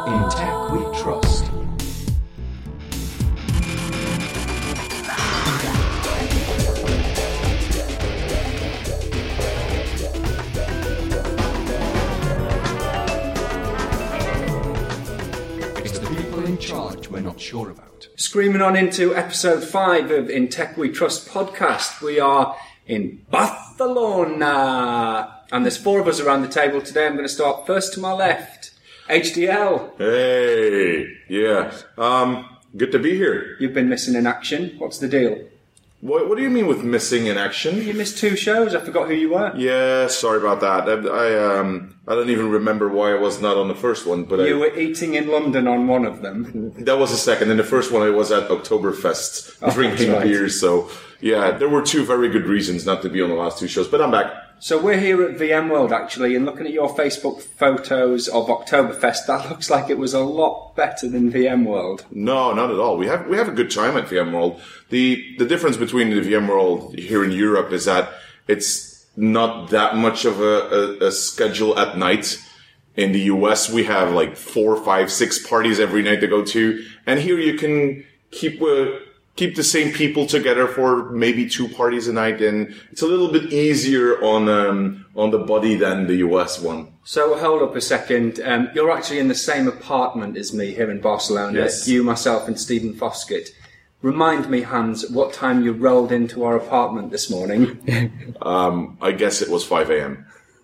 In tech we trust. It's the people in charge we're not sure about. Screaming on into episode 5 of In Tech We Trust podcast. We are in Barcelona. And there's 4 of us around the table today. I'm going to start first to my left. HDL. Hey, yeah. Good to be here. You've been missing in action. What's the deal? What do you mean with missing in action? You missed 2 shows. I forgot who you were. Yeah, sorry about that. I don't even remember why I was not on the first one, but You were eating in London on one of them. that was the second. And the first one I was at Oktoberfest drinking right. beers. So yeah, there were 2 very good reasons not to be on the last 2 shows. But I'm back. So we're here at VMworld, actually, and looking at your Facebook photos of Oktoberfest, that looks like it was a lot better than VMworld. No, not at all. We have a good time at VMworld. The difference between the VMworld here in Europe is that it's not that much of a schedule at night. In the US, we have like 4, 5, 6 parties every night to go to, and here you can keep the same people together for maybe 2 parties a night, and it's a little bit easier on the body than the US one. So hold up a second. You're actually in the same apartment as me here in Barcelona. Yes. You, myself, and Stephen Foskett. Remind me, Hans, what time you rolled into our apartment this morning. I guess it was 5 a.m.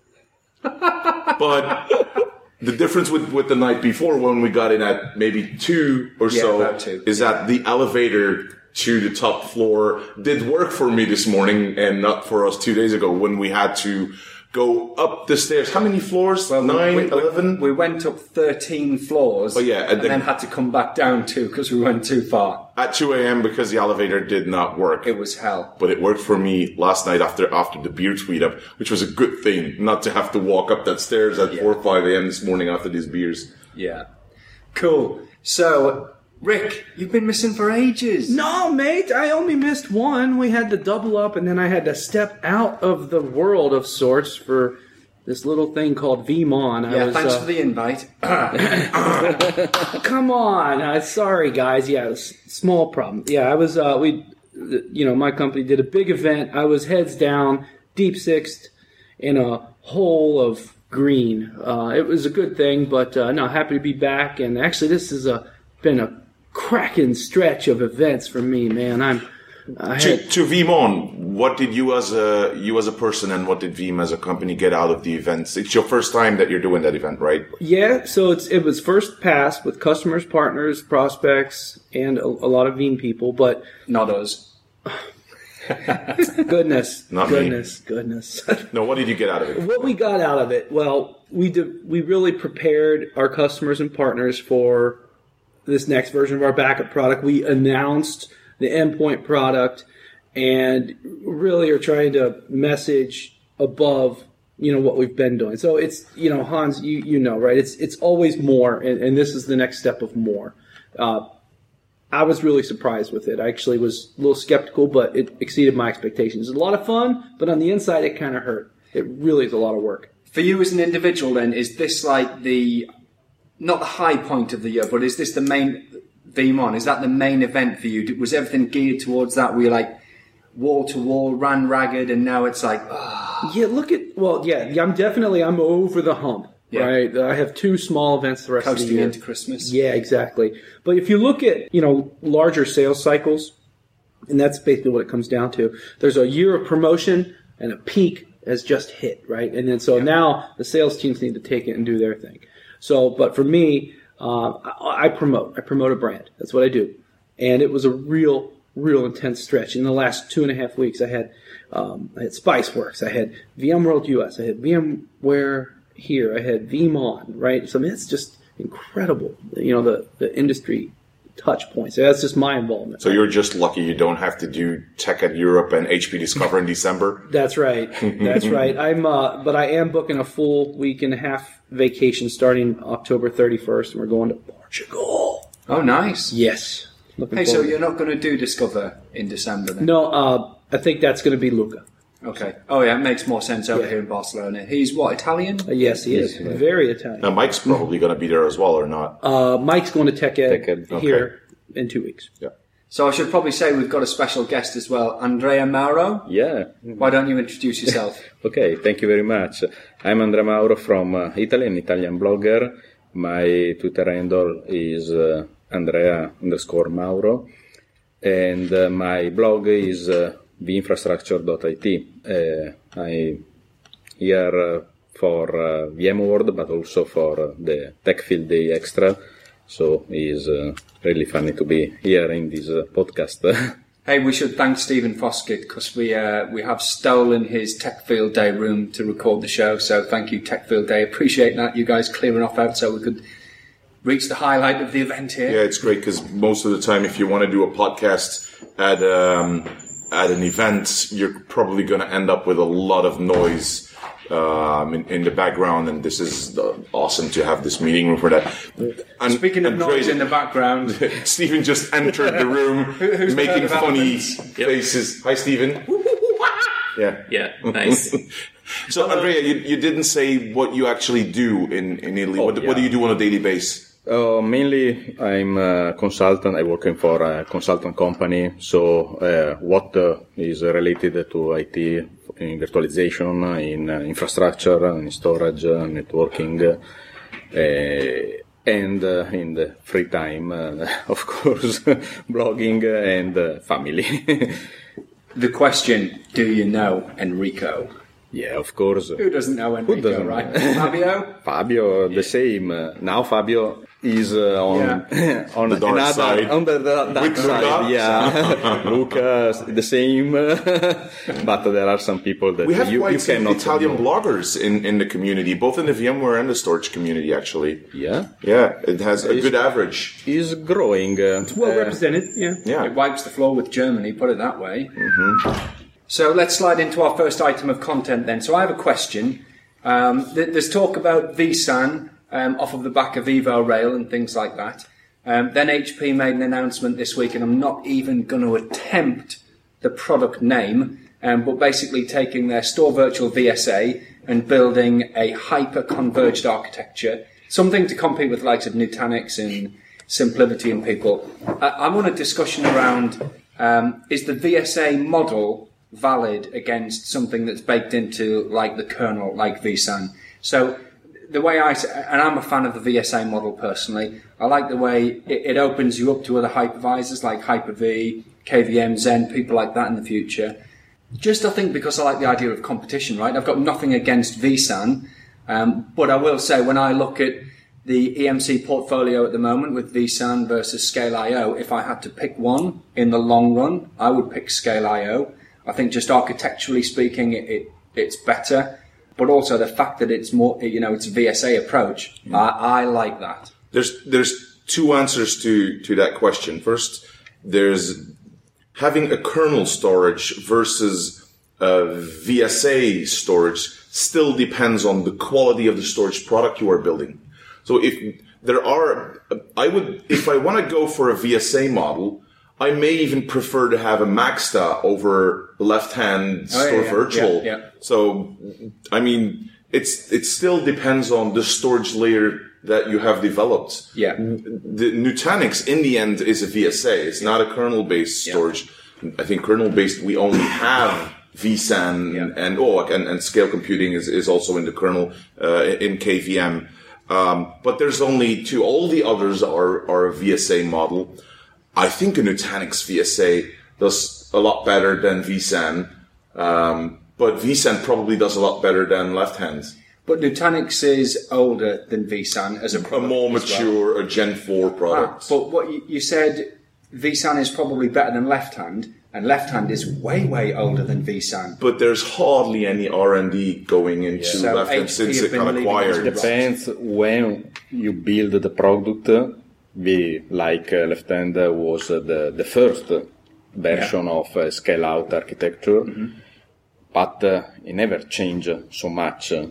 But the difference with the night before, when we got in at maybe 2 or so, about 2. is that the elevator to the top floor did work for me this morning and not for us 2 days ago when we had to go up the stairs. How many floors? 9, 11? We went up 13 floors. Oh, yeah, and then had to come back down 2 because we went too far. At 2 a.m. because the elevator did not work. It was hell. But it worked for me last night after the beer tweet up, which was a good thing, not to have to walk up that stairs at 4 or 5 a.m. this morning after these beers. Yeah. Cool. So, Rick, you've been missing for ages. No, mate, I only missed one. We had to double up, and then I had to step out of the world of sorts for this little thing called VMon. Yeah, thanks for the invite. Come on. Sorry, guys. Yeah, it was a small problem. Yeah, I was, my company did a big event. I was heads down, deep sixth, in a hole of green. It was a good thing, but no, happy to be back. And actually, this has been a cracking stretch of events for me, man. To VMon, what did you as a person and what did Veeam as a company get out of the events? It's your first time that you're doing that event, right? Yeah, so it was first pass with customers, partners, prospects, and a lot of Veeam people, but Not us. goodness, Not goodness. No, what did you get out of it? What we got out of it, well, we really prepared our customers and partners for this next version of our backup product. We announced the endpoint product and really are trying to message above, what we've been doing. So it's, Hans, you know, right? It's always more, and this is the next step of more. I was really surprised with it. I actually was a little skeptical, but it exceeded my expectations. It's a lot of fun, but on the inside, it kind of hurt. It really is a lot of work. For you as an individual, then, is this like not the high point of the year, but is this the main VMon? Is that the main event for you? Was everything geared towards that? Were you like wall to wall, ran ragged, and now it's like, Yeah, I'm over the hump, Yeah. right? I have 2 small events the rest of the coasting year. into Christmas? Yeah, exactly. But if you look at, larger sales cycles, and that's basically what it comes down to, there's a year of promotion and a peak has just hit, right? And then now the sales teams need to take it and do their thing. So, but for me, I promote a brand. That's what I do. And it was a real intense stretch. In the last 2.5 weeks, I had Spiceworks, I had VMworld US, I had VMware here, I had VMon, right? So, I mean, it's just incredible, the industry touch points. So that's just my involvement. So you're just lucky you don't have to do Tech at Europe and HP Discover in December? That's right. That's right. But I am booking a full 1.5 week vacation starting October 31st, and we're going to Portugal. Oh, nice. Yes. Looking Hey, so forward. you're not going to do Discover in December then? No, I think that's going to be Luca. Okay. Oh, yeah, it makes more sense over here in Barcelona. He's what, Italian? Yes, he is. Very Italian. Now, Mike's probably going to be there as well, or not? Mike's going to Tech Ed Okay. here in 2 weeks. Yeah. So I should probably say we've got a special guest as well, Andrea Mauro. Yeah. Why don't you introduce yourself? Okay, thank you very much. I'm Andrea Mauro from Italy, an Italian blogger. My Twitter handle is Andrea_Mauro. And my blog is theinfrastructure.it. I'm here for VMworld, but also for the TechField Day Extra. So it's really funny to be here in this podcast. Hey, we should thank Stephen Foskett because we have stolen his TechField Day room to record the show. So thank you, TechField Day. Appreciate that. You guys clearing off out so we could reach the highlight of the event here. Yeah, it's great because most of the time, if you want to do a podcast at an event, you're probably going to end up with a lot of noise in the background, and this is awesome to have this meeting room for that. And Speaking of noise in the background, Stephen just entered the room Who's making the funny developments? faces. Hi, Stephen. Yeah. Yeah, nice. So, Andrea, you didn't say what you actually do in Italy. What do you do on a daily basis? Mainly, I'm a consultant. I'm working for a consultant company. So, what is related to IT in virtualization, in infrastructure, in storage, networking, and in the free time, of course, blogging and family. the question, do you know Enrico? Yeah, of course. Who doesn't know Enrico, doesn't? right? Fabio? Fabio, the same. Now Fabio is on on The dark another side. on the dark With side. Luca? Yeah, Luca, the same. But there are some people that We have you quite some cannot Italian know. bloggers in the community, both in the VMware and the storage community, actually. Yeah, Yeah, it has a good average. is growing. Well represented, yeah. Yeah. It wipes the floor with Germany, put it that way. So let's slide into our first item of content then. So I have a question. There's talk about vSAN off of the back of Evo Rail and things like that. Then HP made an announcement this week, and I'm not even going to attempt the product name, but basically taking their Store Virtual VSA and building a hyper-converged architecture, something to compete with the likes of Nutanix and SimpliVity and people. I want a discussion around, is the VSA model valid against something that's baked into like the kernel, like vSAN? So the way and I'm a fan of the VSA model personally. I like the way it opens you up to other hypervisors like Hyper-V, KVM, Zen, people like that in the future. Just I think because I like the idea of competition, right? I've got nothing against vSAN, but I will say when I look at the EMC portfolio at the moment with vSAN versus Scale.io, if I had to pick one in the long run, I would pick Scale.io. I think just architecturally speaking, it's better, but also the fact that it's more, it's a VSA approach. I like that. There's two answers to that question. First, there's having a kernel storage versus VSA storage still depends on the quality of the storage product you are building. So if I want to go for a VSA model, I may even prefer to have a Maxta over left-hand Store Virtual. Yeah. So, I mean, it still depends on the storage layer that you have developed. Yeah. The Nutanix, in the end, is a VSA. It's not a kernel-based storage. I think kernel-based, we only have vSAN and scale computing is also in the kernel, in KVM. But there's only two. All the others are a VSA model. I think a Nutanix VSA does a lot better than vSAN, but vSAN probably does a lot better than Left Hand. But Nutanix is older than vSAN as a product. A more as mature, a Gen 4 product. But what you said, vSAN is probably better than Left Hand, and Left Hand is way, way older than vSAN. But there's hardly any R&D going into So Left Hand HP since have it been got leading acquired. us Depends when you build the product. Left Hand was the first version of scale-out architecture, but it never changed so much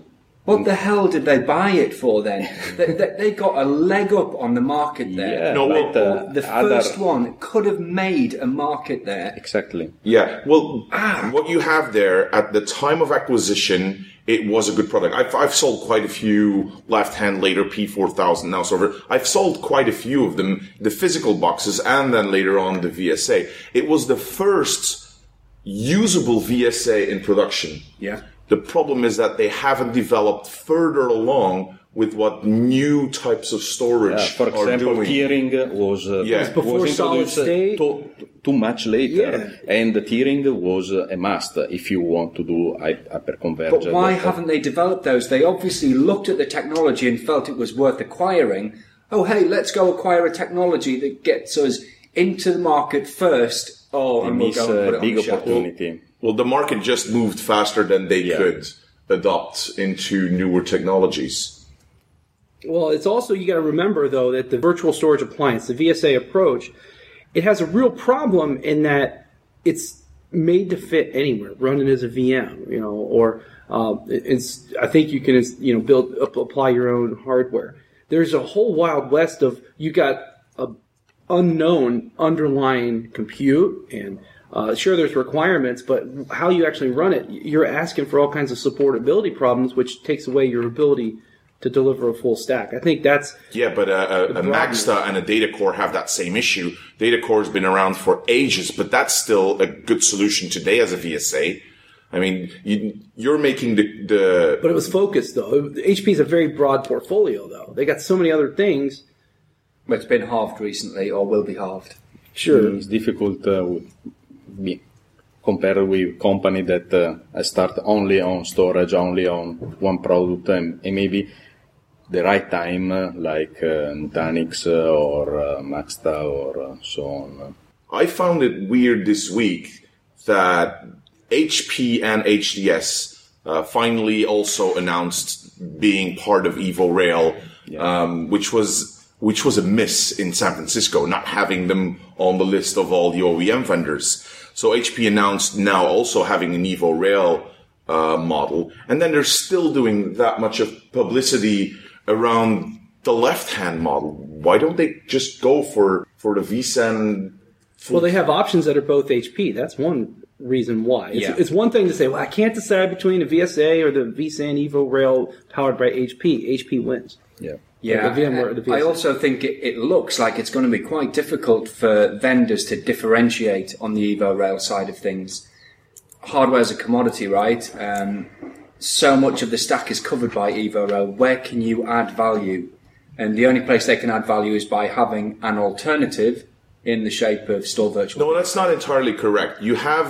What the hell did they buy it for then? they got a leg up on the market there. Yeah, No, but, The first one could have made a market there. Exactly. Yeah, well, what you have there at the time of acquisition, it was a good product. I've sold quite a few left-hand later P4000 now server. I've sold quite a few of them, the physical boxes, and then later on the VSA. It was the first usable VSA in production. Yeah. The problem is that they haven't developed further along with what new types of storage For are example, doing. tiering was before was solid introduced state. too much later, Yeah. and the tiering was a must if you want to do hyperconverged. But why haven't they developed those? They obviously looked at the technology and felt it was worth acquiring. Oh, hey, let's go acquire a technology that gets us into the market first. Oh, They and we'll miss go and put a it on big the shelf. opportunity? Well, the market just moved faster than they Yeah. could adopt into newer technologies. Well, it's also, you got to remember, though, that the virtual storage appliance, the VSA approach, it has a real problem in that it's made to fit anywhere, running as a VM, or I think you can, apply your own hardware. There's a whole wild west of, you got a unknown underlying compute, and sure, there's requirements, but how you actually run it, you're asking for all kinds of supportability problems, which takes away your ability to deliver a full stack. I think that's... Yeah, but a Magsta and a Datacore have that same issue. Datacore has been around for ages, but that's still a good solution today as a VSA. I mean, you're making the... But it was focused, though. HP is a very broad portfolio, though. They got so many other things. But it's been halved recently, or will be halved. Sure. It's difficult compared with company that start only on storage, only on one product, and maybe the right time, like Nutanix or Maxta or so on. I found it weird this week that HP and HDS finally also announced being part of EvoRail, which was a miss in San Francisco, not having them on the list of all the OEM vendors. So HP announced now also having an EvoRail model, and then they're still doing that much of publicity around the left-hand model. Why don't they just go for the vSAN? Well, they have options that are both HP. That's one reason why. It's one thing to say, well, I can't decide between the VSA or the vSAN EvoRail powered by HP. HP wins. Yeah. Yeah, The VMware, the VSA. I also think it looks like it's going to be quite difficult for vendors to differentiate on the EvoRail side of things. Hardware is a commodity, right? So much of the stack is covered by EvoRail. Where can you add value? And the only place they can add value is by having an alternative in the shape of Store Virtual. No, that's not entirely correct. You have...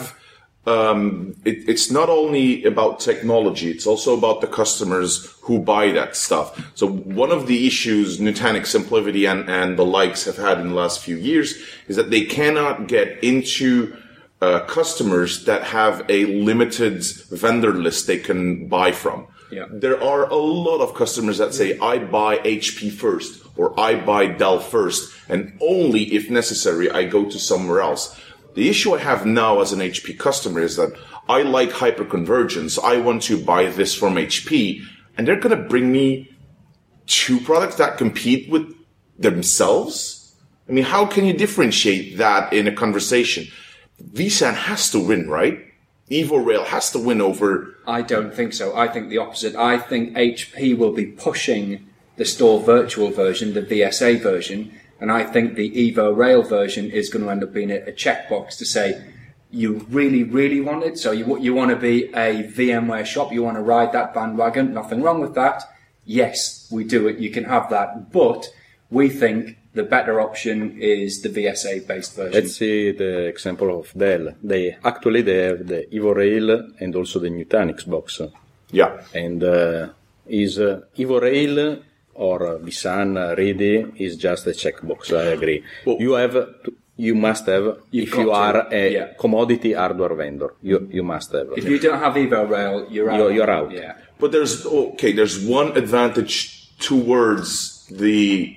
it's not only about technology, it's also about the customers who buy that stuff. So one of the issues Nutanix, SimpliVity, and the likes have had in the last few years is that they cannot get into customers that have a limited vendor list they can buy from. Yeah. There are a lot of customers that say, I buy HP first, or I buy Dell first, and only if necessary I go to somewhere else. The issue I have now as an HP customer is that I like hyperconvergence. I want to buy this from HP, and they're going to bring me two products that compete with themselves? I mean, how can you differentiate that in a conversation? vSAN has to win, right? EvoRail has to win over... I don't think so. I think the opposite. I think HP will be pushing the Store Virtual version, the VSA version, and I think the EvoRail version is going to end up being a checkbox to say, you really, really want it? So you want to be a VMware shop? You want to ride that bandwagon? Nothing wrong with that. Yes, we do it. You can have that. But we think the better option is the VSA-based version. Let's see the example of Dell. They have the EvoRail and also the Nutanix box. Yeah. And is EvoRail or vSAN ready is just a checkbox. I agree. Well, you must have, if you are a commodity hardware vendor, you must have. If you don't have EvoRail, you're out. You're out. Yeah. But there's one advantage towards the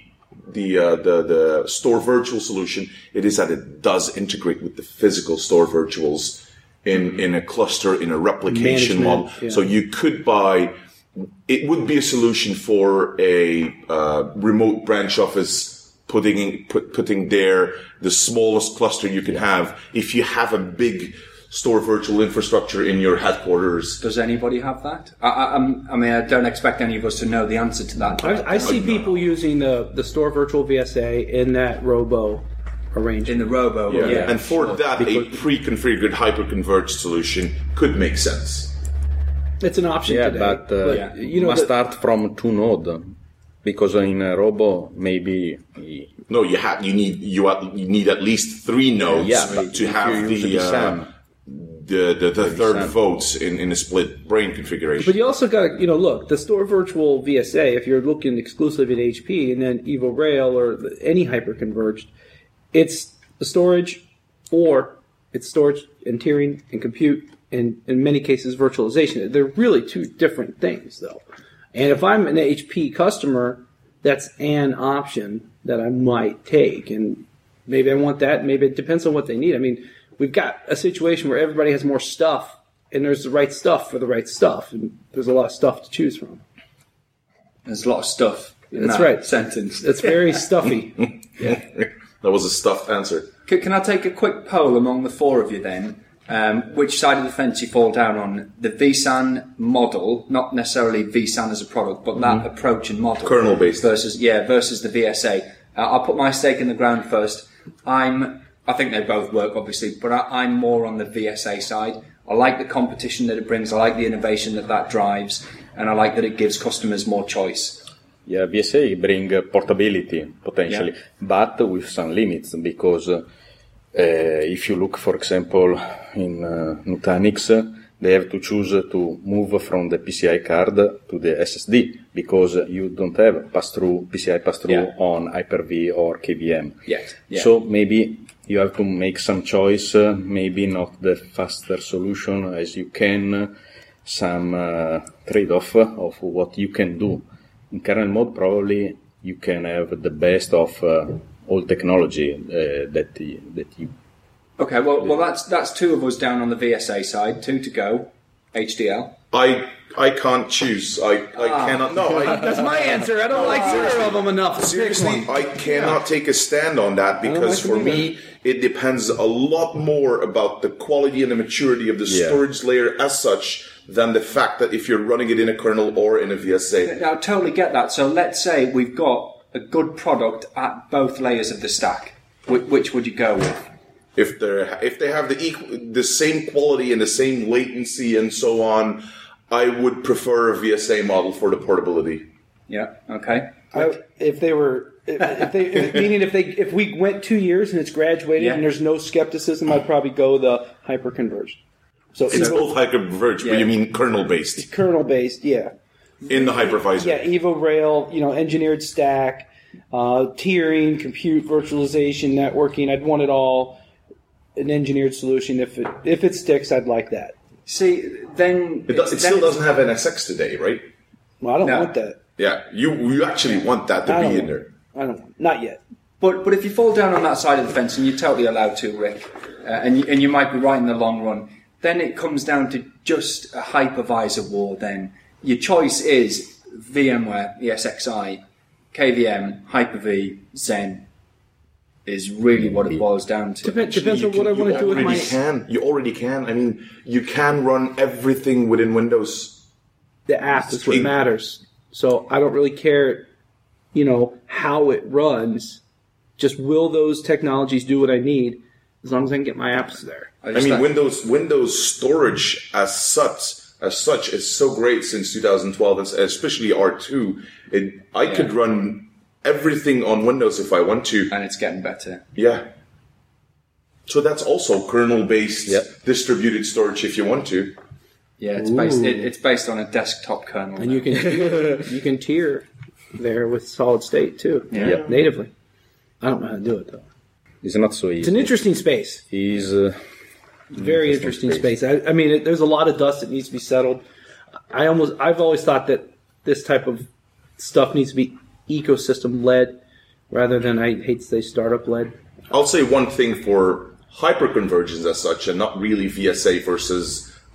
Store Virtual solution. It is that it does integrate with the physical Store Virtuals in a cluster, in a replication model. Yeah. So you could buy it would be a solution for a remote branch office putting there the smallest cluster you can have if you have a big store virtual infrastructure in your headquarters. Does anybody have that? I mean, I don't expect any of us to know the answer to that. I see people using the store virtual VSA in that Robo arrangement. In the Robo, yeah. And for that, a pre-configured hyper-converged solution could make sense. It's an option today. But you must start from 2 node, because in a Robo maybe. No, you need at least 3 nodes to have the third votes in a split brain configuration. But you also got to, look, the store virtual VSA, if you're looking exclusively at HP, and then Evo Rail or any hyper-converged, it's storage, or it's storage and tiering and compute, and in many cases virtualization. They're really 2 different things, though. And if I'm an HP customer, that's an option that I might take. And maybe I want that. Maybe it depends on what they need. I mean, we've got a situation where everybody has more stuff, and there's the right stuff for the right stuff, and there's a lot of stuff to choose from. There's a lot of stuff in That's that right. sentence. It's very stuffy. That was a stuffed answer. Can I take a quick poll among the 4 of you then? Which side of the fence you fall down on? The vSAN model, not necessarily vSAN as a product, but that approach and model. Kernel-based. Versus the VSA. I'll put my stake in the ground first. I think they both work, obviously, but I'm more on the VSA side. I like the competition that it brings. I like the innovation that drives, and I like that it gives customers more choice. Yeah, VSA bring portability potentially, but with some limits, because if you look, for example, in Nutanix, they have to choose to move from the PCI card to the SSD, because you don't have PCI pass-through on Hyper-V or KVM. Yeah. So maybe you have to make some choice, maybe not the faster solution as you can, some trade-off of what you can do. In kernel mode, probably you can have the best of all technology that you. Okay, well that's 2 of us down on the VSA side, 2 to go. HDL. I can't choose. I cannot. No, That's my answer. I don't like 0 of them enough. Seriously, I cannot take a stand on that, because for me, it depends a lot more about the quality and the maturity of the storage layer as such than the fact that if you're running it in a kernel or in a VSA. Now, I totally get that. So let's say we've got a good product at both layers of the stack. Which would you go with? If they have the same quality and the same latency and so on, I would prefer a VSA model for the portability. Yeah. Okay. If we went 2 years and it's graduated and there's no skepticism, I'd probably go the hyper-converged. So it's both hyper-converged, but you mean kernel-based? Kernel-based, yeah. In the hypervisor. Yeah, Evo Rail, engineered stack, tiering, compute, virtualization, networking. I'd want it all, an engineered solution. If it sticks, I'd like that. See, then it still doesn't have NSX today, right? Well, I don't want that. Yeah, you actually want that to be in there. I don't. Not yet. But if you fall down on that side of the fence, and you're totally allowed to, Rick, and you might be right in the long run, then it comes down to just a hypervisor war. Then your choice is VMware, ESXi, KVM, Hyper-V, Xen. Is really what it boils down to. Depends on what I want to do with my... You already can. I mean, you can run everything within Windows. The app is what matters. So I don't really care, how it runs. Just will those technologies do what I need, as long as I can get my apps there. Windows storage as such is so great since 2012, especially R2. I could run everything on Windows if I want to. And it's getting better. Yeah. So that's also kernel-based distributed storage if you want to. Yeah, it's based on a desktop kernel. And you can tier there with solid state too. Yeah. Natively. I don't know how to do it though. It's not so easy. It's an interesting space. Very interesting space. I mean, there's a lot of dust that needs to be settled. I've always thought that this type of stuff needs to be ecosystem led rather than, I hate to say, startup led. I'll say one thing for hyperconvergence as such, and not really VSA versus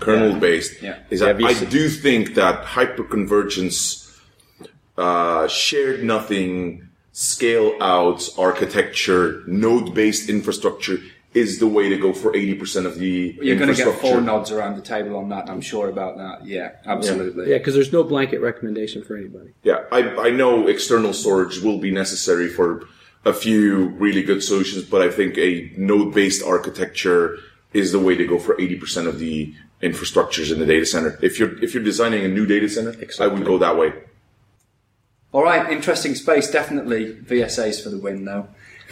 kernel-based, is that Yeah, I do think that hyperconvergence, shared nothing, scale-out architecture, node-based infrastructure is the way to go for 80% of the You're going to get infrastructure. 4 nods around the table on that. I'm sure about that. Yeah, absolutely. Yeah, because there's no blanket recommendation for anybody. Yeah, I know external storage will be necessary for a few really good solutions, but I think a node-based architecture is the way to go for 80% of the infrastructures in the data center. If you're designing a new data center, I would go that way. All right, interesting space. Definitely VSAs for the win, though.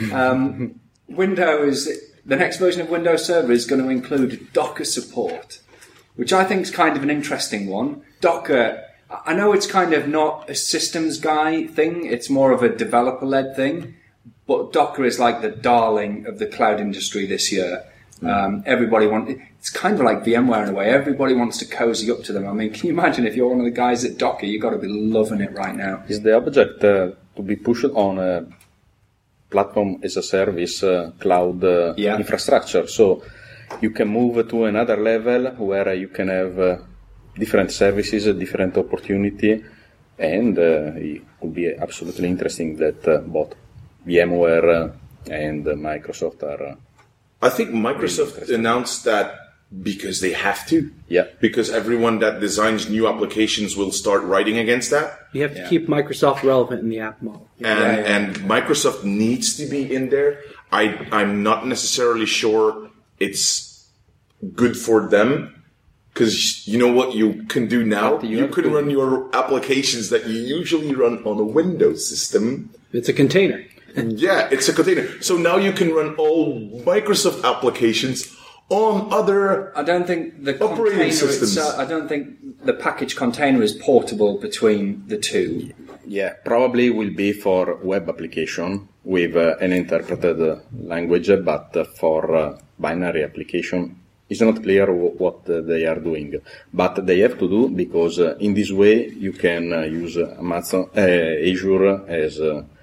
The next version of Windows Server is going to include Docker support, which I think is kind of an interesting one. Docker, I know it's kind of not a systems guy thing, it's more of a developer-led thing, but Docker is like the darling of the cloud industry this year. It's kind of like VMware in a way. Everybody wants to cozy up to them. I mean, can you imagine if you're one of the guys at Docker, you've got to be loving it right now. Is the object to be pushed on a platform as a service cloud infrastructure? So you can move to another level where you can have different services, different opportunity, and it could be absolutely interesting that both VMware and Microsoft are... I think Microsoft announced that because they have to. Yeah. Because everyone that designs new applications will start writing against that. You have to keep Microsoft relevant in the app model. And Microsoft needs to be in there. I'm not necessarily sure it's good for them. Because you know what you can do now? You can run your applications that you usually run on a Windows system. It's a container. Yeah, it's a container. So now you can run all Microsoft applications on other I don't think the operating container systems. I don't think the package container is portable between the two. Yeah, probably will be for web application with an interpreted language, but for binary application, it's not clear what they are doing. But they have to do because in this way you can use Azure as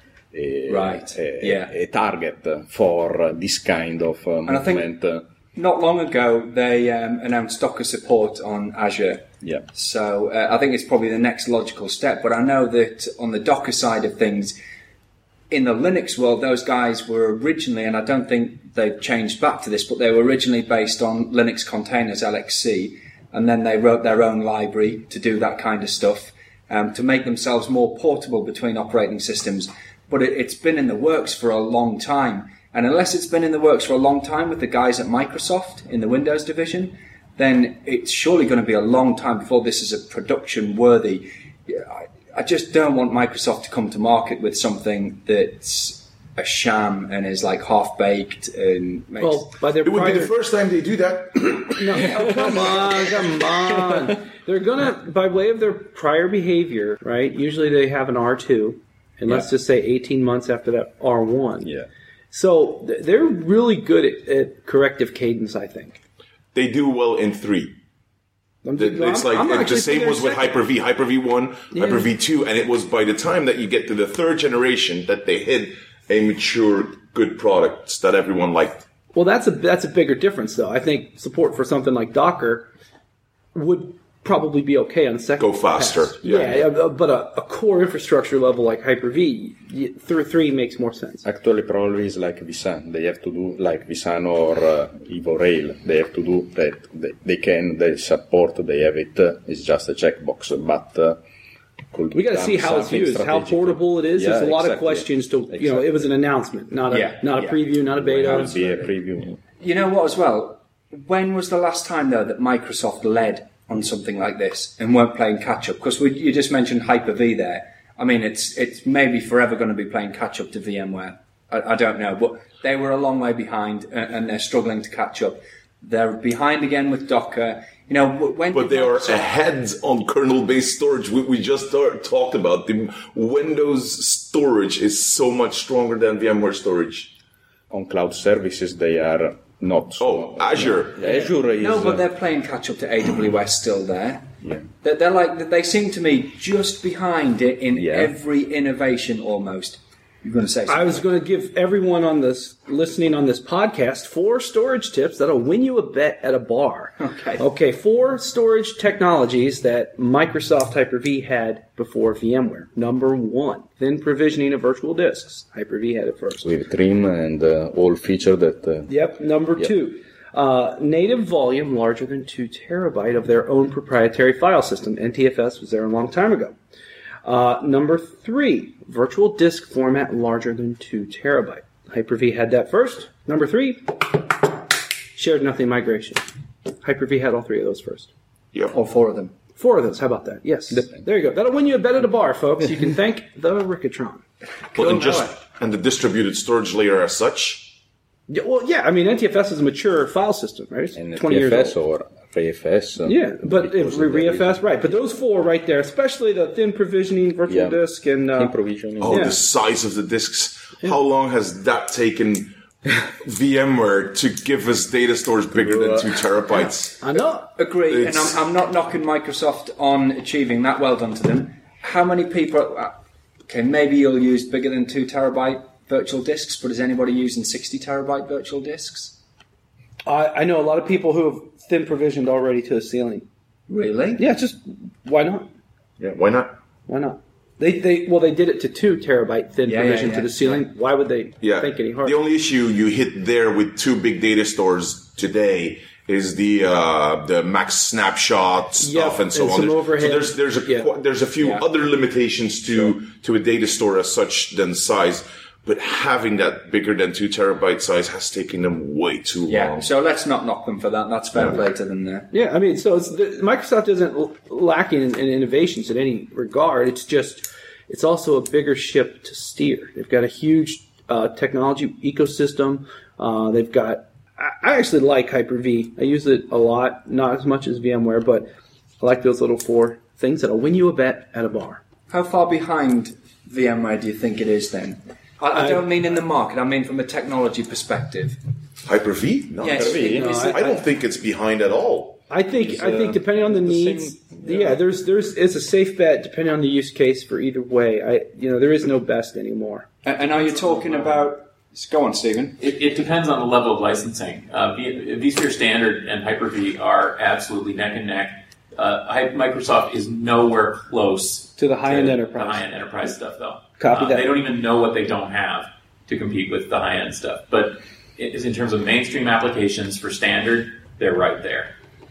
a target for this kind of movement. Not long ago, they announced Docker support on Azure. Yeah. So I think it's probably the next logical step. But I know that on the Docker side of things, in the Linux world, those guys were originally, and I don't think they've changed back to this, but they were originally based on Linux containers, LXC, and then they wrote their own library to do that kind of stuff, to make themselves more portable between operating systems. But it's been in the works for a long time. And unless it's been in the works for a long time with the guys at Microsoft in the Windows division, then it's surely going to be a long time before this is a production worthy. I just don't want Microsoft to come to market with something that's a sham and is like half-baked and makes... It would be the first time they do that. No, come on. They're going to, by way of their prior behavior, right, usually they have an R2, and let's just say 18 months after that, R1. Yeah. So they're really good at corrective cadence, I think. They do well in 3. It's like the same was with Hyper-V. Hyper-V 1, Hyper-V 2, and it was by the time that you get to the 3rd generation that they hit a mature, good product that everyone liked. Well, that's a bigger difference, though. I think support for something like Docker would probably be okay on the second Go faster. pass. But a core infrastructure level like Hyper-V, through 3 makes more sense. Actually, probably it's like vSAN. They have to do like vSAN or Evo Rail. They have to do that. They support, they have it. It's just a checkbox. But we got to see how it's used, how portable it is. Yeah, There's a lot of questions to, it was an announcement, not a preview, not a beta. It would be a preview. You know what as well? When was the last time, though, that Microsoft led on something like this and weren't playing catch-up? Because you just mentioned Hyper-V there. I mean, it's maybe forever going to be playing catch-up to VMware. I don't know, but they were a long way behind and they're struggling to catch up. They're behind again with Docker. But they are ahead on kernel-based storage. We just talked about the Windows storage is so much stronger than VMware storage. On cloud services, they are not so... Azure. Azure is... No, but they're playing catch-up to AWS still there. Yeah. They seem to me just behind it in every innovation almost. You're going to say something. I was going to give everyone on this listening on this podcast 4 storage tips that'll win you a bet at a bar. Okay, 4 storage technologies that Microsoft Hyper-V had before VMware. Number 1, thin provisioning of virtual disks. Hyper-V had it first. With trim and all feature that... Yep. Number 2, native volume larger than 2 terabyte of their own proprietary file system. NTFS was there a long time ago. Number 3, virtual disk format larger than 2 terabyte. Hyper-V had that first. Number 3, shared nothing migration. Hyper-V had all 3 of those first. Yep. Or 4 of them. 4 of those. How about that? Yes. There you go. That'll win you a bet at a bar, folks. You can thank the Ricatron. Well, and the distributed storage layer as such. Yeah, well, yeah. I mean, NTFS is a mature file system, right? It's And 20 years TFS old. or ReFS. Yeah, but ReFS, right. But those 4 right there, especially the thin provisioning, virtual disk, and... Thin provisioning. Oh, Yeah. the size of the disks. How long has that taken VMware to give us data stores bigger than 2 terabytes? I know. Agree, and It's- I'm not knocking Microsoft on achieving that. Well done to them. How many people... Okay, maybe you'll use bigger than 2 terabyte virtual disks, but is anybody using 60 terabyte virtual disks? I know a lot of people who have thin provisioned already to the ceiling. Really? Yeah, just why not? Yeah, why not? Why not? They did it to 2 terabyte thin provision to the ceiling. Why would they think any harder? The only issue you hit there with 2 big data stores today is the max snapshot stuff and so and on. some overhead. So there's a few other limitations to a data store as such than size. But having that bigger than 2 terabyte size has taken them way too long. So let's not knock them for that. That's fair play to them there. Yeah, I mean, so Microsoft isn't lacking in innovations in any regard. It's also a bigger ship to steer. They've got a huge technology ecosystem. They've got. I actually like Hyper-V. I use it a lot, not as much as VMware, but I like those little 4 things that'll win you a bet at a bar. How far behind VMware do you think it is then? I don't mean in the market. I mean from a technology perspective. Hyper-V? No, Yes. Hyper-V. No, I don't think it's behind at all. I think depending on the needs, it's a safe bet depending on the use case for either way. There is no best anymore. And are you talking about? Go on, Stephen. It depends on the level of licensing. vSphere Standard and Hyper-V are absolutely neck and neck. Microsoft is nowhere close To the high-end enterprise. The high-end enterprise stuff, though. Copy that. They don't even know what they don't have to compete with the high-end stuff. But in terms of mainstream applications for standard, they're right there.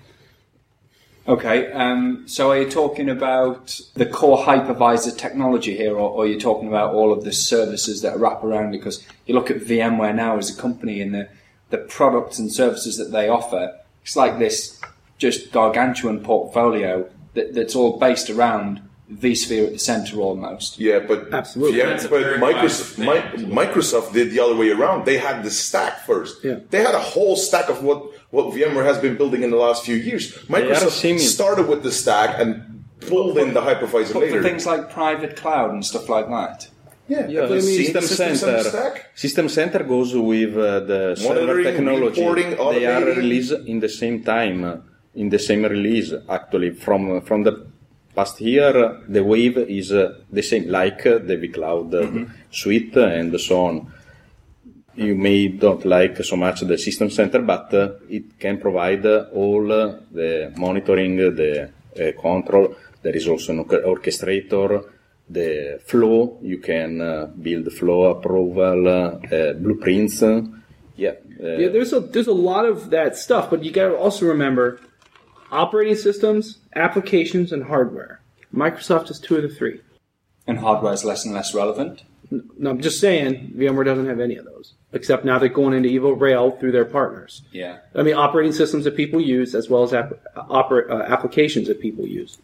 Okay, so are you talking about the core hypervisor technology here, or are you talking about all of the services that wrap around? Because you look at VMware now as a company and the products and services that they offer, it's like this just gargantuan portfolio that's all based around vSphere at the center almost. Yeah, but Absolutely. Yeah, That's a but very Microsoft did the other way around. They had the stack first. Yeah. They had a whole stack of what VMware has been building in the last few years. Microsoft started with the stack and pulled in the hypervisor But later. for things like private cloud and stuff like that. Yeah, The System Center. stack. System Center goes with the server Monitoring, technology. reporting, They are automating. released in the same time, in the same release. Actually, from the past year, the wave is the same, like the vCloud suite and so on. You may not like so much the System Center, but it can provide all the monitoring, the control. There is also an orchestrator. The flow, you can build flow approval, blueprints. There's a lot of that stuff, but you got to also remember operating systems, applications, and hardware. Microsoft is 2 of the 3. And hardware is less and less relevant. No, I'm just saying VMware doesn't have any of those, except now they're going into Evo Rail through their partners. Yeah. I mean, operating systems that people use as well as applications that people use.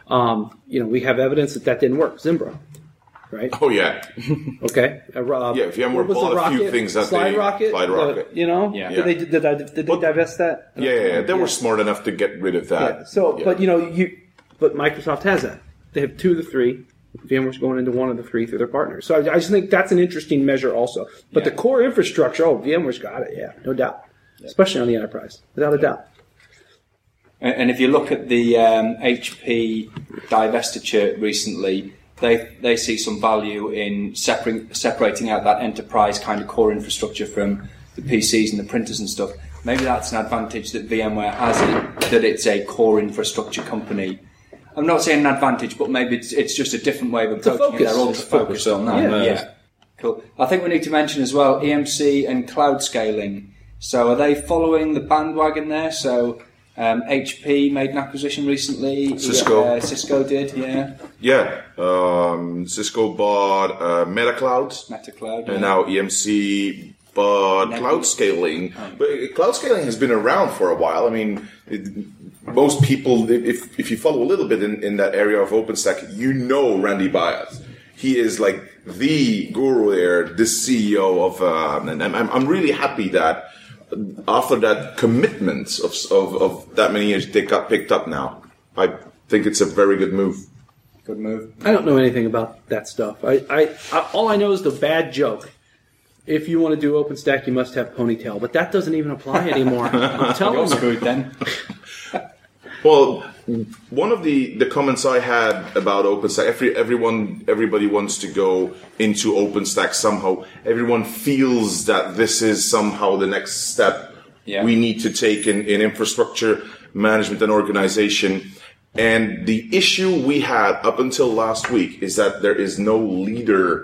We have evidence that didn't work. Zimbra, right? Oh yeah, Okay. VMware bought a few things that Slide they Rocket. Slide Rocket. Yeah. Did they divest that? They were smart enough to get rid of that. Yeah. So, Yeah. but Microsoft has that. They have 2 of the 3. VMware's going into 1 of the 3 through their partners. So I just think that's an interesting measure also. But the core infrastructure, VMware's got it. Yeah, no doubt. Especially on the enterprise, without a doubt. And if you look at the HP divestiture recently, they see some value in separating out that enterprise kind of core infrastructure from the PCs and the printers and stuff. Maybe that's an advantage that VMware has, that it's a core infrastructure company. I'm not saying an advantage, but maybe it's just a different way of approaching it. They're all focused on that. Yeah. Cool. I think we need to mention as well EMC and cloud scaling. So are they following the bandwagon there? So HP made an acquisition recently. Cisco did, yeah. Yeah. Cisco bought MetaCloud. MetaCloud. And now EMC bought cloud scaling. But cloud scaling has been around for a while. I mean, most people, if you follow a little bit in that area of OpenStack, you know Randy Bias. He is like the guru there, the CEO of, and I'm really happy that after that commitment of that many years, they got picked up now. I think it's a very good move. Good move. I don't know anything about that stuff. I all I know is the bad joke. If you want to do OpenStack, you must have Ponytail, but that doesn't even apply anymore. I'm telling you. Screwed then. Well, one of the comments I had about OpenStack, everybody wants to go into OpenStack somehow. Everyone feels that this is somehow the next step we need to take in infrastructure management and organization. And the issue we had up until last week is that there is no leader.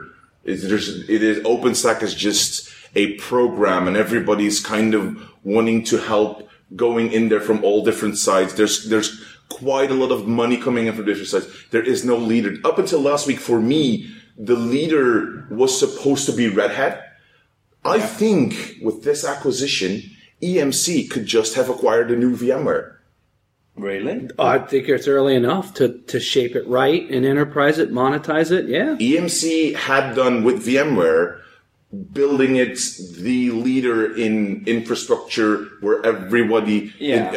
OpenStack is just a program, and everybody's kind of wanting to help, going in there from all different sides. There's quite a lot of money coming in from different sides. There is no leader. Up until last week, for me, the leader was supposed to be Red Hat. I think with this acquisition, EMC could just have acquired a new VMware. Really? I think it's early enough to shape it right and enterprise it, monetize it, yeah. EMC had done with VMware, building it the leader in infrastructure where everybody,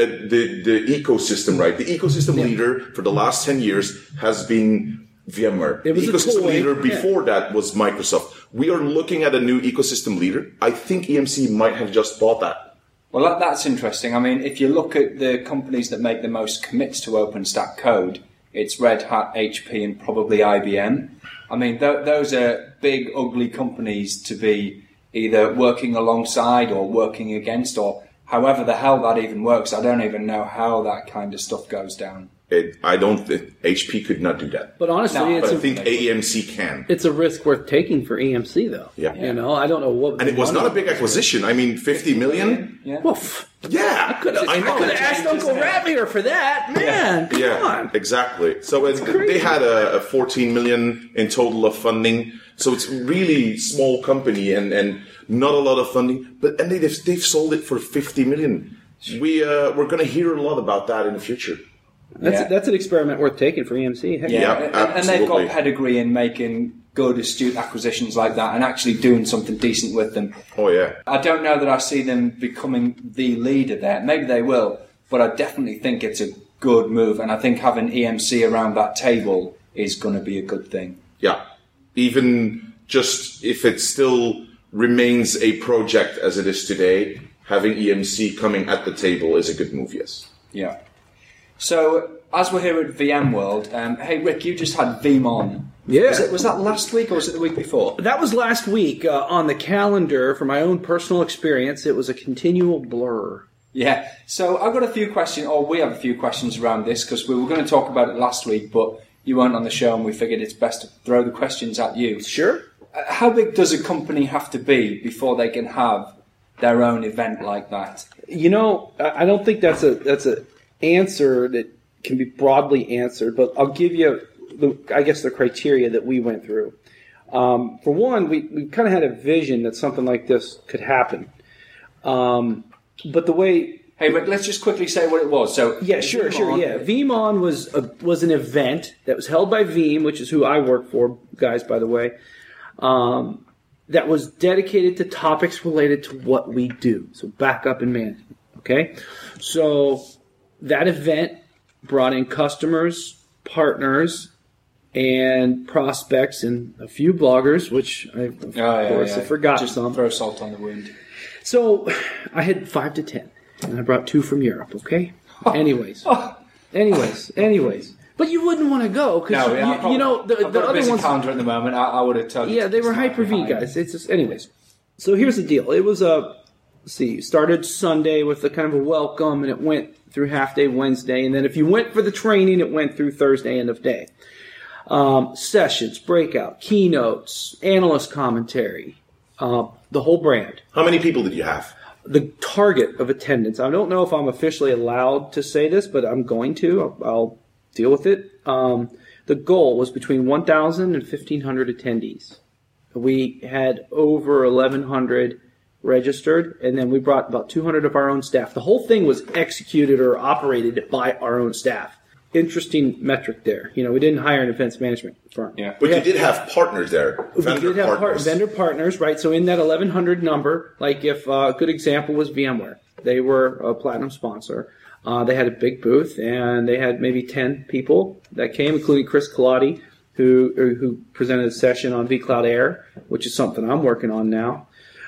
the ecosystem, right? The ecosystem leader for the last 10 years has been VMware. It was the ecosystem leader before that was Microsoft. We are looking at a new ecosystem leader. I think EMC might have just bought that. Well, that's interesting. I mean, if you look at the companies that make the most commits to OpenStack code, it's Red Hat, HP, and probably IBM. I mean, those are big, ugly companies to be either working alongside or working against, or however the hell that even works. I don't even know how that kind of stuff goes down. I don't think HP could not do that. But honestly, I think EMC can. It's a risk worth taking for EMC, though. Yeah. You know, I don't know what. And it was not a big acquisition. I mean, 50 million. Yeah. Well, yeah. I could have asked Uncle Ratmier for that, man. Come on. Exactly. So they had a 14 million in total of funding. So it's really small company and not a lot of funding. But they've sold it for 50 million. We're going to hear a lot about that in the future. That's an experiment worth taking for EMC. Heck and they've got pedigree in making good, astute acquisitions like that and actually doing something decent with them. Oh, yeah. I don't know that I see them becoming the leader there. Maybe they will, but I definitely think it's a good move, and I think having EMC around that table is going to be a good thing. Yeah. Even just if it still remains a project as it is today, having EMC coming at the table is a good move, yes. Yeah. So, as we're here at VMworld, hey Rick, you just had VeeamON. Yeah. Was that last week or was it the week before? That was last week. On the calendar, for my own personal experience, it was a continual blur. Yeah. So, I've got a few questions, or we have a few questions around this, because we were going to talk about it last week, but you weren't on the show and we figured it's best to throw the questions at you. Sure. How big does a company have to be before they can have their own event like that? You know, I don't think that's a answer that can be broadly answered, but I'll give you, the criteria that we went through. For one, we kind of had a vision that something like this could happen. But the way... Hey, Rick, let's just quickly say what it was. So, yeah, sure. VeeamON was an event that was held by Veeam, which is who I work for, guys, by the way, that was dedicated to topics related to what we do. So backup and management, okay? So... that event brought in customers, partners, and prospects, and a few bloggers, which I, of course, I forgot just some. Throw salt on the wound. So I had 5 to 10, and I brought 2 from Europe, okay? Anyways. But you wouldn't want to go because No, yeah, the I've got a other busy ones. calendar at the moment. I would have told you. Yeah, they were it's not Hyper-V behind. guys. It's just, anyways. So here's the deal. It was started Sunday with a kind of a welcome, and it went through half day Wednesday, and then if you went for the training, it went through Thursday, end of day. Sessions, breakout, keynotes, analyst commentary, the whole brand. How many people did you have? The target of attendance. I don't know if I'm officially allowed to say this, but I'm going to. I'll deal with it. The goal was between 1,000 and 1,500 attendees. We had over 1,100 registered, and then we brought about 200 of our own staff. The whole thing was executed or operated by our own staff. Interesting metric there. We didn't hire an events management firm. Yeah. But you did have partners there. We did have vendor partners, right? So in that 1,100 number, like if a good example was VMware. They were a platinum sponsor. They had a big booth, and they had maybe 10 people that came, including Chris Colati, who presented a session on vCloud Air, which is something I'm working on now.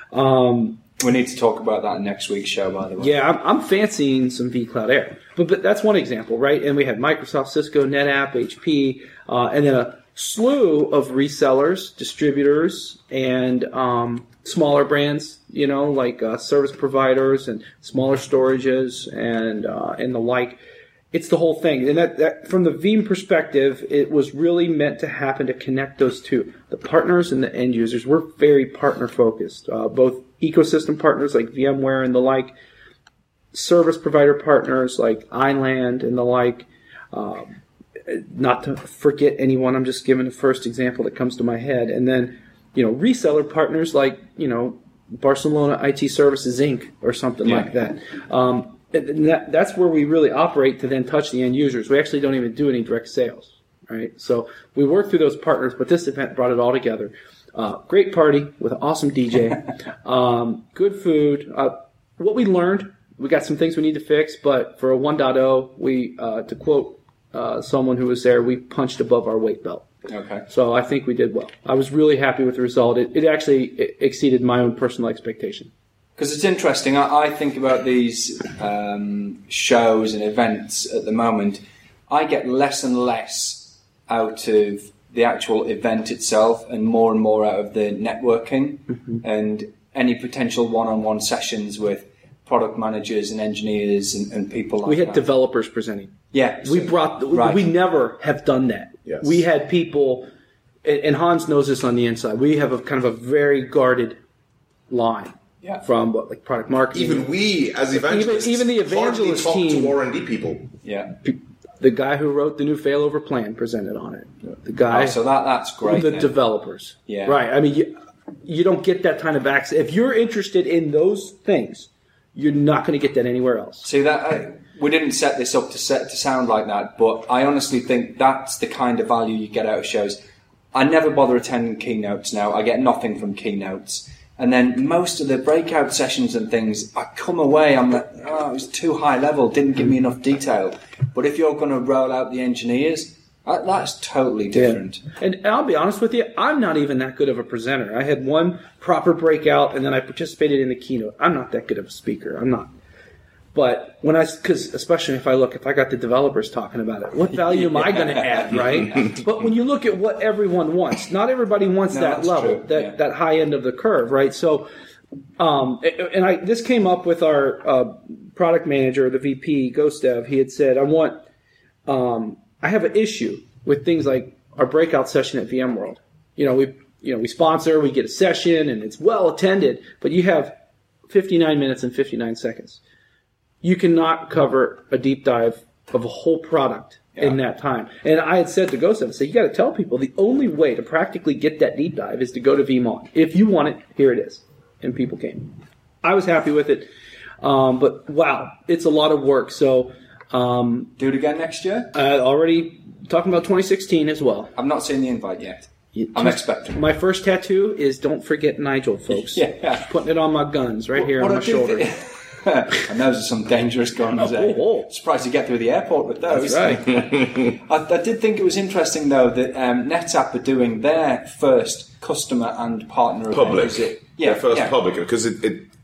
We need to talk about that in next week's show, by the way. Yeah, I'm fancying some vCloud Air. But that's one example, right? And we had Microsoft, Cisco, NetApp, HP, and then a slew of resellers, distributors, and smaller brands, like service providers and smaller storages and the like. It's the whole thing. And that from the Veeam perspective, it was really meant to happen to connect those two, the partners and the end users. We're very partner focused, both ecosystem partners like VMware and the like, service provider partners like iLand and the like. Not to forget anyone, I'm just giving the first example that comes to my head. And then, reseller partners like, Barcelona IT Services Inc. or something like that. And that's where we really operate to then touch the end users. We actually don't even do any direct sales, right? So we work through those partners, but this event brought it all together. Great party with an awesome DJ, good food. What we learned, we got some things we need to fix, but for a 1.0, we, to quote someone who was there, we punched above our weight belt. Okay. So I think we did well. I was really happy with the result. It actually exceeded my own personal expectation. Because it's interesting. I think about these shows and events at the moment. I get less and less out of the actual event itself and more out of the networking and any potential one-on-one sessions with product managers and engineers and people like that. We had developers presenting. Yeah. We never have done that. Yes. We had people, and Hans knows this on the inside, we have a kind of a very guarded line. Yeah. From like product marketing. Even we, as evangelists, even the evangelist hardly talk team, to R&D people. Yeah. The guy who wrote the new failover plan presented on it. The guy, So that's great. the then. developers. Yeah. Right. I mean, you don't get that kind of access. If you're interested in those things, you're not going to get that anywhere else. See that we didn't set this up to sound like that, but I honestly think that's the kind of value you get out of shows. I never bother attending keynotes now. I get nothing from keynotes. And then most of the breakout sessions and things, I come away, I'm like, it was too high level, didn't give me enough detail. But if you're going to roll out the engineers, that's totally different. Yeah. And I'll be honest with you, I'm not even that good of a presenter. I had one proper breakout, and then I participated in the keynote. I'm not that good of a speaker. I'm not. But because especially if I got the developers talking about it, what value am I going to add, right? But when you look at what everyone wants, not everybody wants that level, that high end of the curve, right? So, this came up with our product manager, the VP, GhostDev. He had said, I have an issue with things like our breakout session at VMworld. We sponsor, we get a session, and it's well attended, but you have 59 minutes and 59 seconds. You cannot cover a deep dive of a whole product in that time. And I had said to GhostDev, you got to tell people the only way to practically get that deep dive is to go to VeeamON. If you want it, here it is. And people came. I was happy with it. But wow, it's a lot of work. So do it again next year? Already talking about 2016 as well. I've not seen the invite yet. I'm expecting. My first tattoo is "Don't Forget Nigel," folks. Yeah. Putting it on my guns right here on my shoulder. And those are some dangerous guns. Surprised you get through the airport with those. That's right. I did think it was interesting, though, that NetApp are doing their first customer and partner Public. event. Their first public, because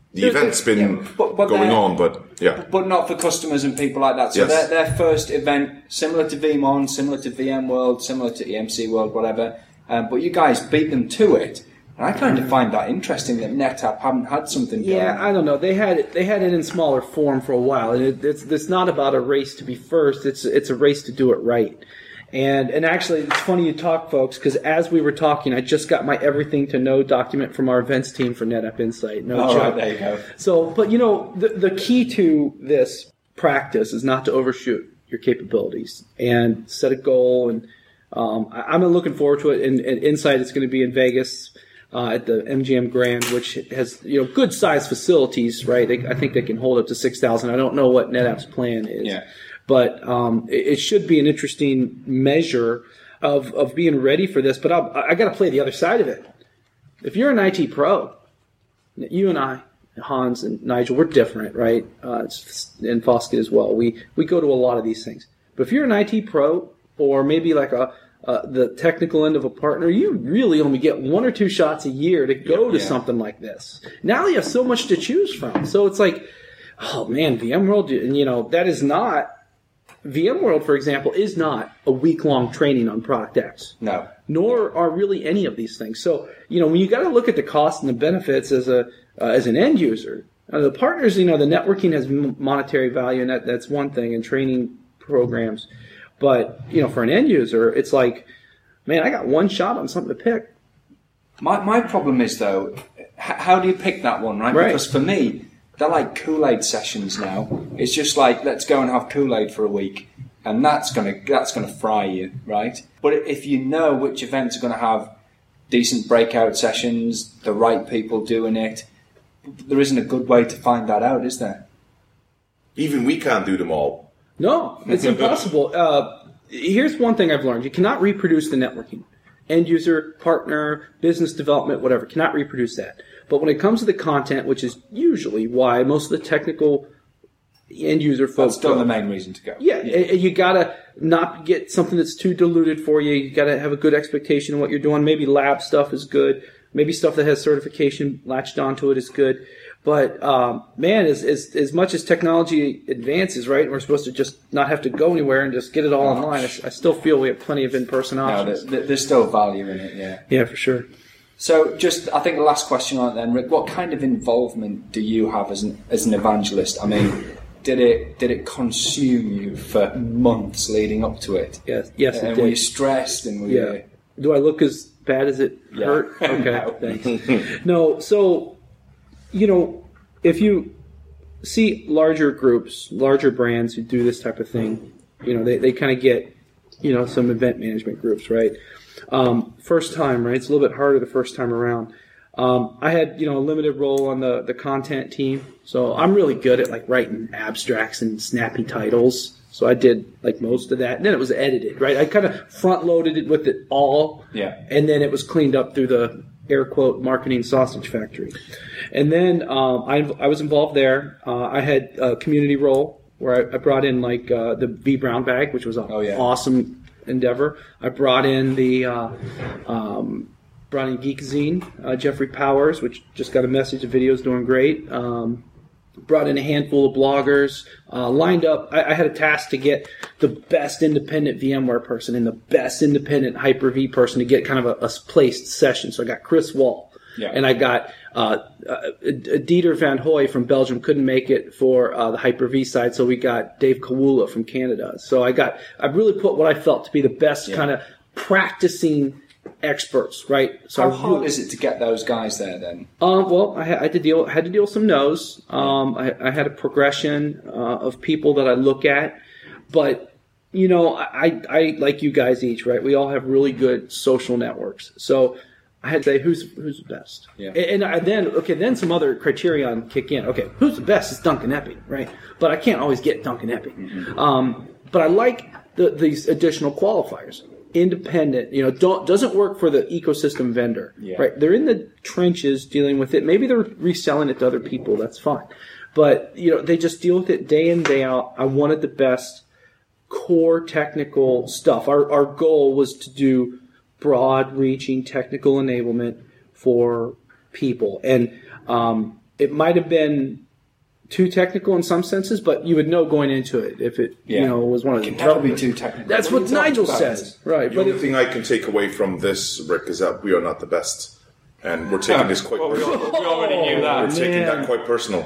the event's been but going they're- on, but yeah. But not for customers and people like that. So Yes. their first event, similar to VeeamON, similar to VMworld, similar to EMC World, whatever. But you guys beat them to it. And I kind of find that interesting that NetApp haven't had something going. Yeah, I don't know. They had it in smaller form for a while, and it's not about a race to be first. It's a race to do it right. And actually, it's funny you talk, folks, because as we were talking, I just got my everything to know document from our events team for NetApp Insight. No Oh, joke. right, there you go. So, but the key to this practice is not to overshoot your capabilities and set a goal. And I'm looking forward to it. And Insight is going to be in Vegas at the MGM Grand, which has good sized facilities, right? I think they can hold up to 6,000. I don't know what NetApp's plan is. Yeah. But it should be an interesting measure of being ready for this. But I got to play the other side of it. If you're an IT pro, you and I, Hans and Nigel, we're different, right? And Foskett as well. We go to a lot of these things. But if you're an IT pro, or maybe like the technical end of a partner, you really only get 1 or 2 shots a year to go to something like this. Now you have so much to choose from. So it's like, oh man, VMworld, and that is not. VMworld, for example, is not a week-long training on Product X. No. Nor are really any of these things. So, when you got to look at the cost and the benefits as an end user, the partners, the networking has monetary value, and that's one thing, and training programs. But, for an end user, it's like, man, I got one shot on something to pick. My problem is, though, how do you pick that one, right? Because for me, they're like Kool-Aid sessions now. It's just like, let's go and have Kool-Aid for a week, and that's gonna fry you, right? But if you know which events are going to have decent breakout sessions, the right people doing it, there isn't a good way to find that out, is there? Even we can't do them all. No, it's impossible. Here's one thing I've learned. You cannot reproduce the networking. End user, partner, business development, whatever. Cannot reproduce that. But when it comes to the content, which is usually why most of the technical end user folks That's still go. the main reason to go. Yeah, you gotta not get something that's too diluted for you. You gotta have a good expectation of what you're doing. Maybe lab stuff is good. Maybe stuff that has certification latched onto it is good. But man, as much as technology advances, right, and we're supposed to just not have to go anywhere and just get it all online. I still feel we have plenty of in-person options. No, there's still value in it. Yeah. Yeah, for sure. So, I think the last question on it then, Rick. What kind of involvement do you have as an evangelist? I mean, did it consume you for months leading up to it? Yes, it and did. were you stressed? And were you? Do I look as bad as it hurt? Okay, No. thanks. No, so if you see larger groups, larger brands who do this type of thing, they kind of get some event management groups, right? First time, right? It's a little bit harder the first time around. I had, a limited role on the content team, so I'm really good at like writing abstracts and snappy titles. So I did like most of that, and then it was edited, right? I kind of front loaded it with it all, and then it was cleaned up through the air quote marketing sausage factory. And then I was involved there. I had a community role where I brought in like the V Brown bag, which was an awesome endeavor. I brought in the Geekazine, Jeffrey Powers, which just got a message. The video's doing great. Brought in a handful of bloggers, lined up. I had a task to get the best independent VMware person and the best independent Hyper-V person to get kind of a placed session. So I got Chris Wall, and I got Dieter Van Hooy from Belgium couldn't make it for the Hyper-V side, so we got Dave Kawula from Canada. So I really put what I felt to be the best kind of practicing experts, right? So how hard is it to get those guys there then? Well, I had to deal with some no's. I had a progression of people that I look at, but I like you guys each, right? We all have really good social networks, so I had to say who's the best. Yeah. And then some other criterion kick in. Okay, who's the best is Duncan Epping, right? But I can't always get Duncan Epping. Mm-hmm. But I like these additional qualifiers. Independent, doesn't work for the ecosystem vendor, right? They're in the trenches dealing with it. Maybe they're reselling it to other people. That's fine. But, they just deal with it day in, day out. I wanted the best core technical stuff. Our goal was to do broad reaching technical enablement for people. And, it might have been too technical in some senses, but you would know going into it if it was one of the. It can never be too technical. That's what Nigel says, right? The But only thing I can take away from this, Rick, is that we are not the best, and we're taking this quite personal. We already knew that. We're taking that quite personal.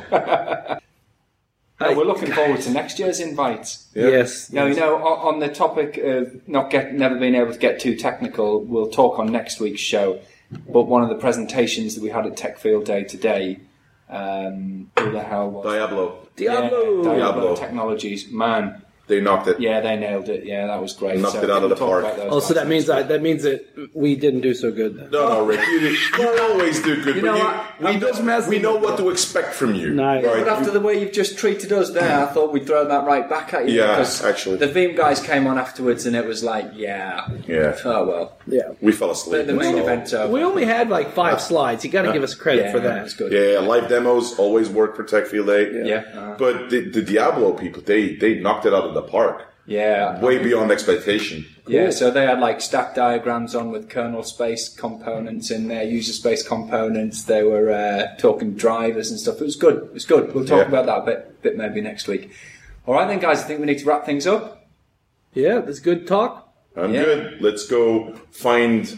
We're looking forward to next year's invites. Yeah. Yes. Now, on the topic of never being able to get too technical, we'll talk on next week's show. But one of the presentations that we had at Tech Field Day today, who the hell was Diablo. Diablo Technologies, man. They knocked it. Yeah, they nailed it. Yeah, that was great. Knocked it out of the we'll talk park. about those Oh, so guys that means that we didn't do so good then. No, Rick, you always do good. know But we know what to expect from you. Nice. Right? But after the way you've just treated us there, I thought we'd throw that right back at you. Yeah, because actually. The Veeam guys came on afterwards and it was like, Yeah. oh well. Yeah. We fell asleep. The main so- event's over. We only had like 5 slides. You got to give us credit for that. That's good. Yeah, live demos always work for Tech Field Day. Yeah. But the Diablo people, they knocked it out of the park. Yeah. Way beyond expectation. Yeah, so they had like stack diagrams on with kernel space components in there, user space components. They were talking drivers and stuff. It was good. It was good. We'll talk about that a bit maybe next week. All right then, guys. I think we need to wrap things up. Yeah, that's good talk. I'm good. Let's go find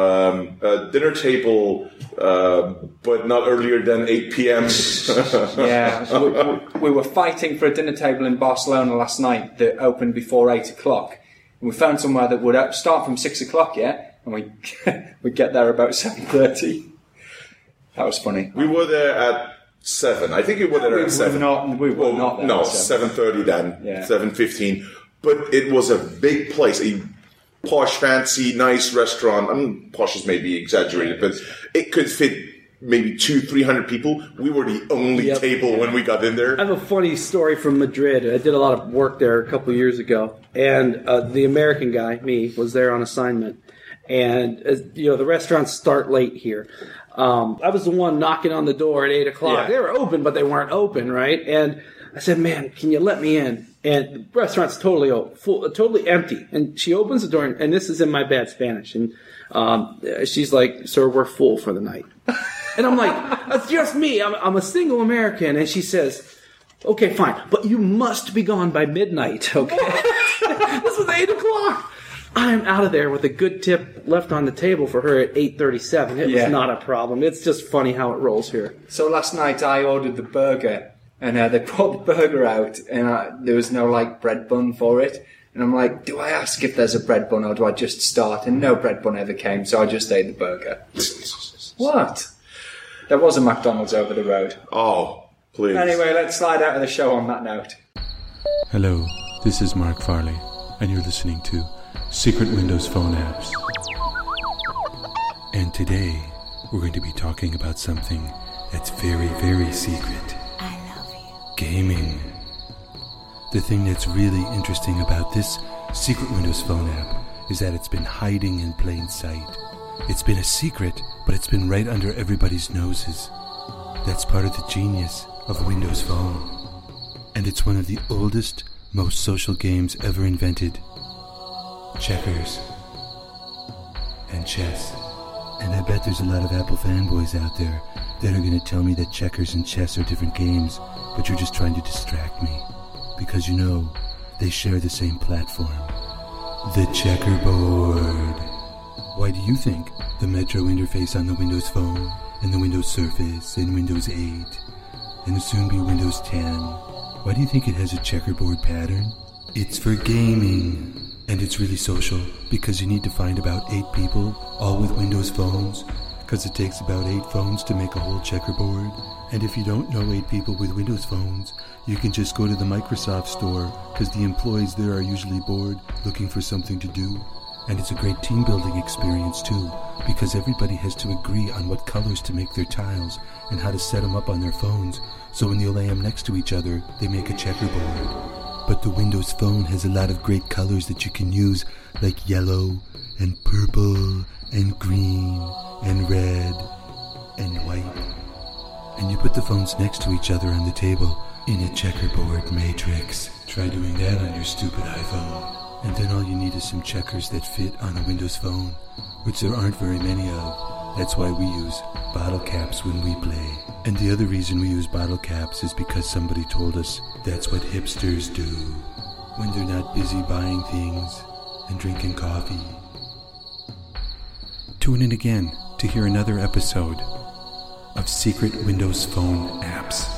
a dinner table, but not earlier than 8 p.m. Yeah, we were fighting for a dinner table in Barcelona last night that opened before 8 o'clock. And we found somewhere that would start from 6 o'clock, and we'd get there about 7:30. That was funny. We were there at 7. I think we were there at 7. We were not there. No, at 7. 7:30 then. Yeah. 7:15. But it was a big place, a posh, fancy, nice restaurant. I mean, posh is maybe exaggerated, but it could fit maybe 200-300 people. We were the only table when we got in there. I have a funny story from Madrid. I did a lot of work there a couple of years ago, and the American guy, me, was there on assignment. And the restaurants start late here. I was the one knocking on the door at 8 o'clock. Yeah. They were open, but they weren't open, right? And I said, "Man, can you let me in?" And the restaurant's totally full, totally empty. And she opens the door, and this is in my bad Spanish. And she's like, "Sir, we're full for the night." And I'm like, "That's just me. I'm a single American." And she says, "Okay, fine, but you must be gone by midnight, okay?" This was 8 o'clock. I'm out of there with a good tip left on the table for her at 8:37. It was not a problem. It's just funny how it rolls here. So last night I ordered the burger, and they brought the burger out, and there was no bread bun for it. And I'm like, do I ask if there's a bread bun, or do I just start? And no bread bun ever came, so I just ate the burger. What? There was a McDonald's over the road. Oh, please. Anyway, let's slide out of the show on that note. Hello, this is Mark Farley, and you're listening to Secret Windows Phone Apps. And today, we're going to be talking about something that's very, very secret. I love you. Gaming. The thing that's really interesting about this Secret Windows Phone app is that it's been hiding in plain sight. It's been a secret, but it's been right under everybody's noses. That's part of the genius of Windows Phone. And it's one of the oldest, most social games ever invented. Checkers. And chess. And I bet there's a lot of Apple fanboys out there that are going to tell me that checkers and chess are different games, but you're just trying to distract me. Because they share the same platform. The checkerboard. Why do you think the Metro interface on the Windows Phone, and the Windows Surface, and Windows 8, and the soon-be Windows 10, why do you think it has a checkerboard pattern? It's for gaming. And it's really social, because you need to find about 8 people, all with Windows phones, because it takes about 8 phones to make a whole checkerboard. And if you don't know 8 people with Windows phones, you can just go to the Microsoft store, because the employees there are usually bored, looking for something to do. And it's a great team-building experience, too, because everybody has to agree on what colors to make their tiles, and how to set them up on their phones, so when you lay them next to each other, they make a checkerboard. But the Windows Phone has a lot of great colors that you can use, like yellow, and purple, and green, and red, and white. And you put the phones next to each other on the table in a checkerboard matrix. Try doing that on your stupid iPhone. And then all you need is some checkers that fit on a Windows Phone, which there aren't very many of. That's why we use bottle caps when we play. And the other reason we use bottle caps is because somebody told us that's what hipsters do when they're not busy buying things and drinking coffee. Tune in again to hear another episode of Secret Windows Phone Apps.